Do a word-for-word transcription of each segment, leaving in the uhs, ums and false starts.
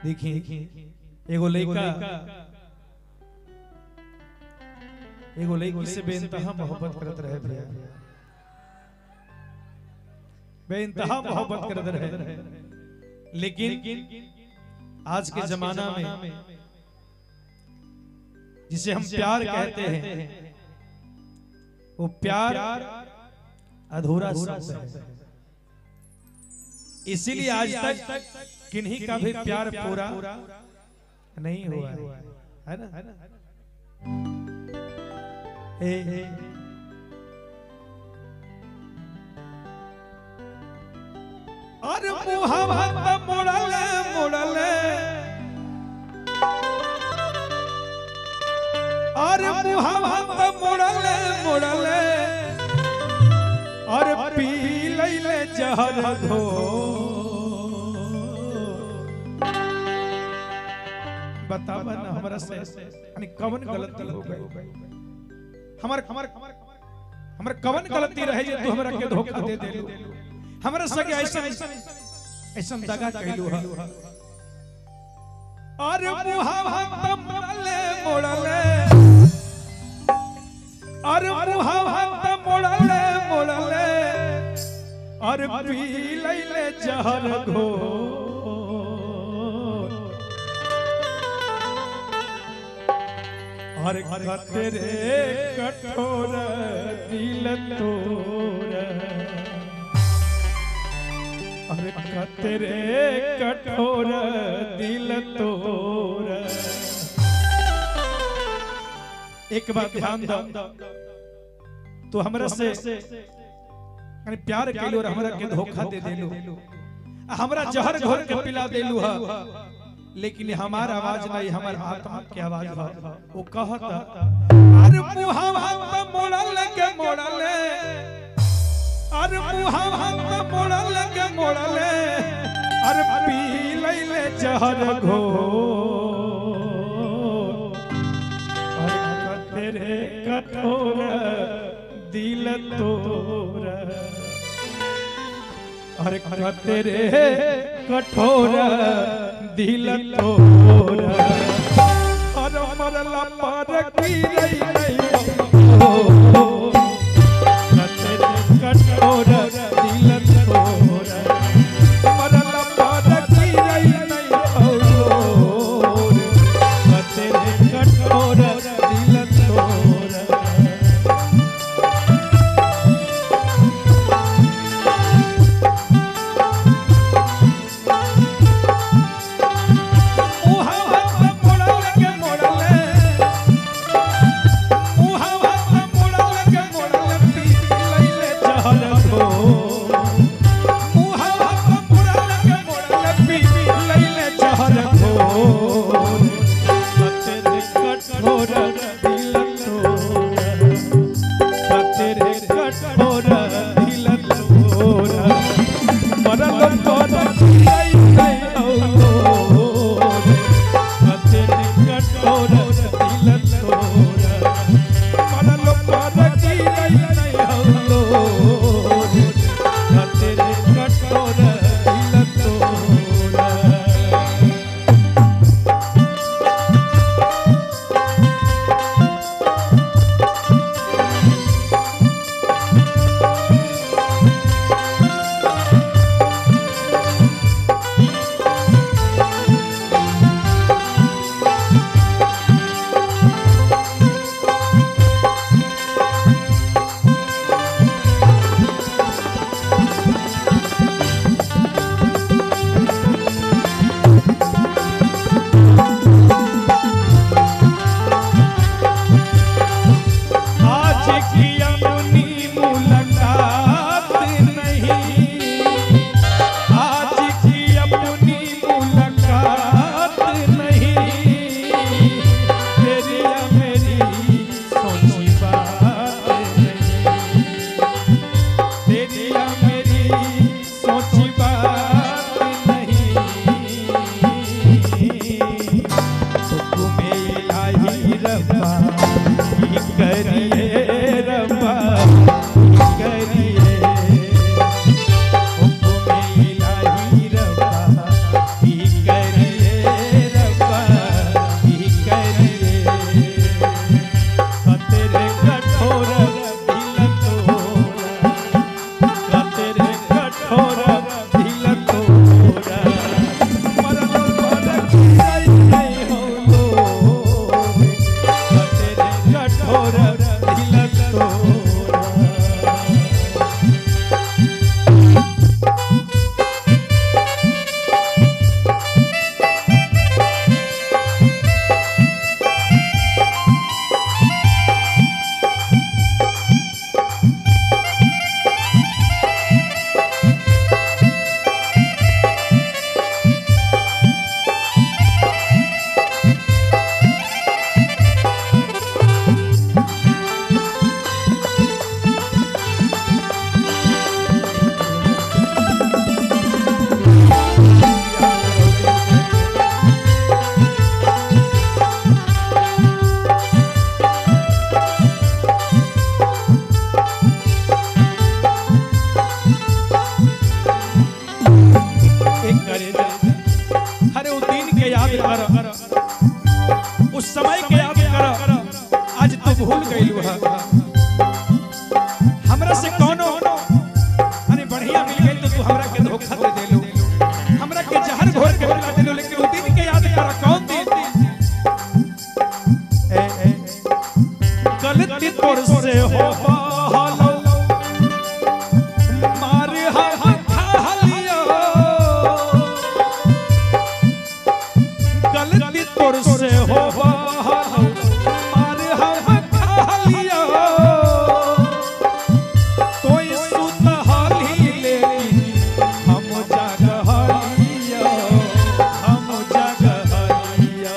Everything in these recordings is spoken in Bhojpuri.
देखिए एगो लड़का एगो लड़की से बेइंतहा मोहब्बत करत रहे भैया, बेइंतहा मोहब्बत करत रहे, लेकिन आज के जमाना में जिसे हम प्यार कहते हैं वो प्यार अधूरा सा है। इसीलिए आज तक किन्हीं का भी प्यार पूरा नहीं हुआ है ना, है ना? ए, ए, और मुहावा मोड़ले मोड़ले और मुहावा मोड़ले मोड़ले और पी लैले जहर घो। बतावा ना हमरा से यानी कवन गलती हो गई, हमर हमर हमर कवन गलती रहे जे तू हमरा के धोखा दे देलू, हमरा संगे ऐसा ऐसा दगा कइलू ह। और मुहावा मोड़ले मोड़ले और मुहावा मोड़ले मोड़ले और पी लैले जहर घो। और तेरे कठोर दिल तोर, और तेरे कठोर दिल तोर। एक बात ध्यान दो, तो हमरा से यानी प्यार कैलू और हमरा के धोखा दे देलू, हमरा जहर घोर के पिला देलू हा, लेकिन हमार आवाज नहीं, हमार आत्मा की आवाज है। वो कहता अरे मुहावा मोड़ल के मोड़ले, अरे मुहावा मोड़ल के मोड़ले, अरे पी लैले जहर घो। अरे तेरे कठोर दिल तोर, अरे तेरे कठोर दिल तोर। और मरला पर की रही नहीं हो, तेरे कठोर दिल तोर। मरला पर की रही नहीं हो, तेरे कठोर दिल तोर। समय के याद कर, आज तू भूल गइलू है। हमरा से कोनो अरे बढ़िया मिल गई तो तू हमरा के धोखा दे देलू, हमरा के जहर घोर के पिला देलू, लेकिन वो दिन के याद कर, कौन दिन? ए ए गलती तोर से हो बहालो मार हा खा लिया, गलती तोर से हो बहालो मार हा खा लिया, कोई सुत हाली ले हम जाग हालिया, हम जाग हालिया।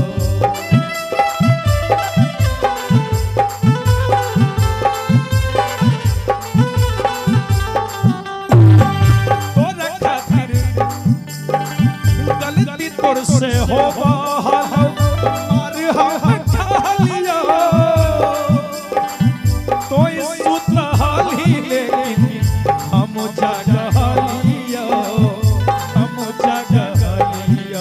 से हो बहालो मार हा खा लिया, कोई सुत हाली लेकिन हम जाग हालिया, हम जाग हालिया।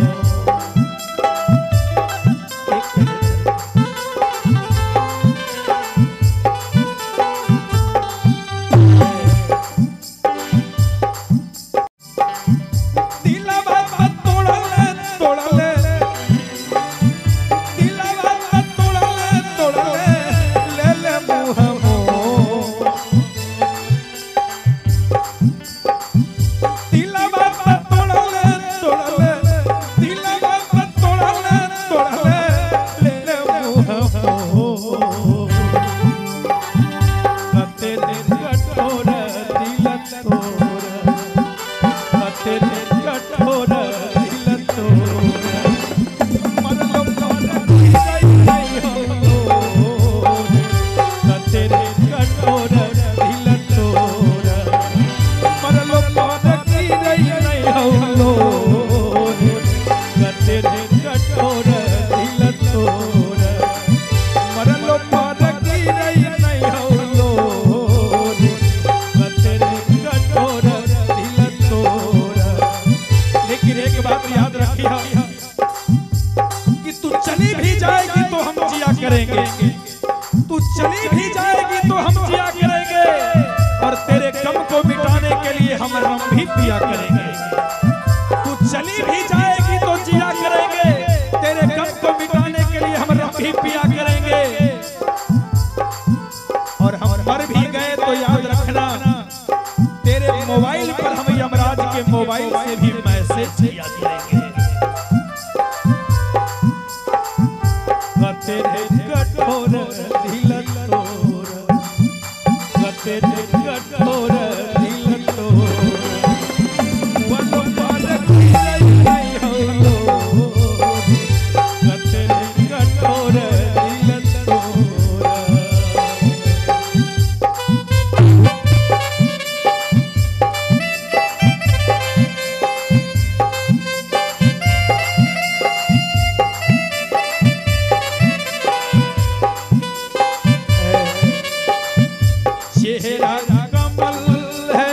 करेंगे, तू चली भी जाएगी तो हम जिया करेंगे, और तेरे गम को मिटाने के लिए हम रम भी पिया करेंगे। तू चली भी जाएगी तो जिया करेंगे, तेरे गम को मिटाने के लिए हम रम भी पिया करेंगे, और हम मर भी गए तो याद रखना तेरे मोबाइल पर हम यमराज के मोबाइल से भी मैसेज किया करेंगे। तेरे कठोर दिल तोर, तेरे कठोर दिल तोर, वन पार की नहीं हो लोर, तेरे कठोर दिल तोर। चेहरा कमल है,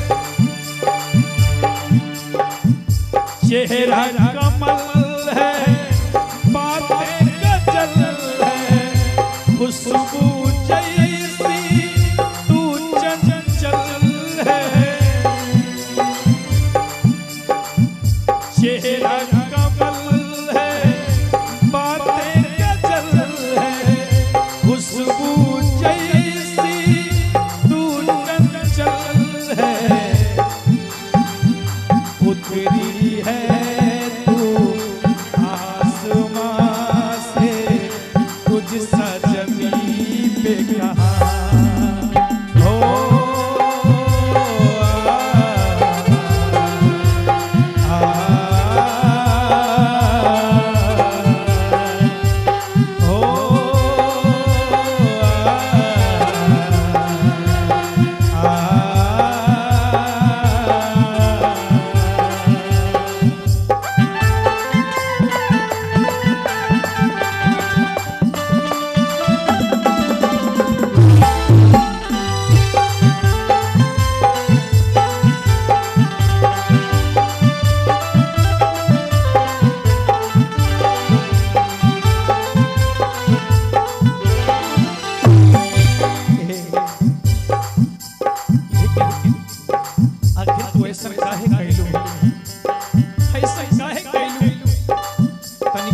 चेहरा कमल है, बातें गजल है, खुशबू जैसी तू चंचल है। चेहरा कमल है, बातें गजल है, खुशबू जैसी उतरी है तू आसमां से, तुझ सा ज़मीं पे कहाँ हो। आ, आ, आ,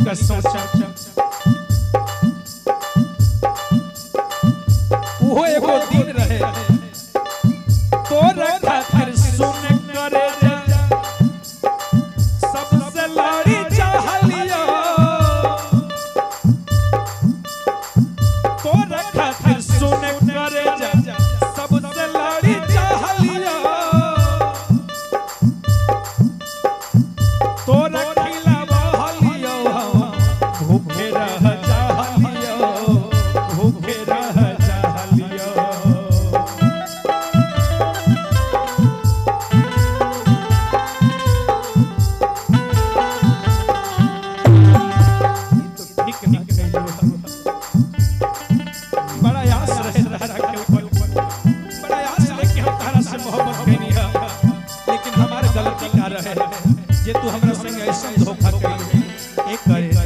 का सोचा वो एगो दिन रहे तो रखा फिर सुन करे जा सबसे लड़ी चाहलिया तो रखा फिर सुन करे जा सबसे लड़ी चाहलिया तो रखिला बहलियो भूखे रह चाहलियो भूखे रह चाहलियो बड़ा आस रहे रहरा के ऊपर बड़ा आस लेके हम तारा से मोहब्बत कइनी है लेकिन हमारे गलती का रहे जे तू हमरा संग ऐसा धोखा कइले एक करे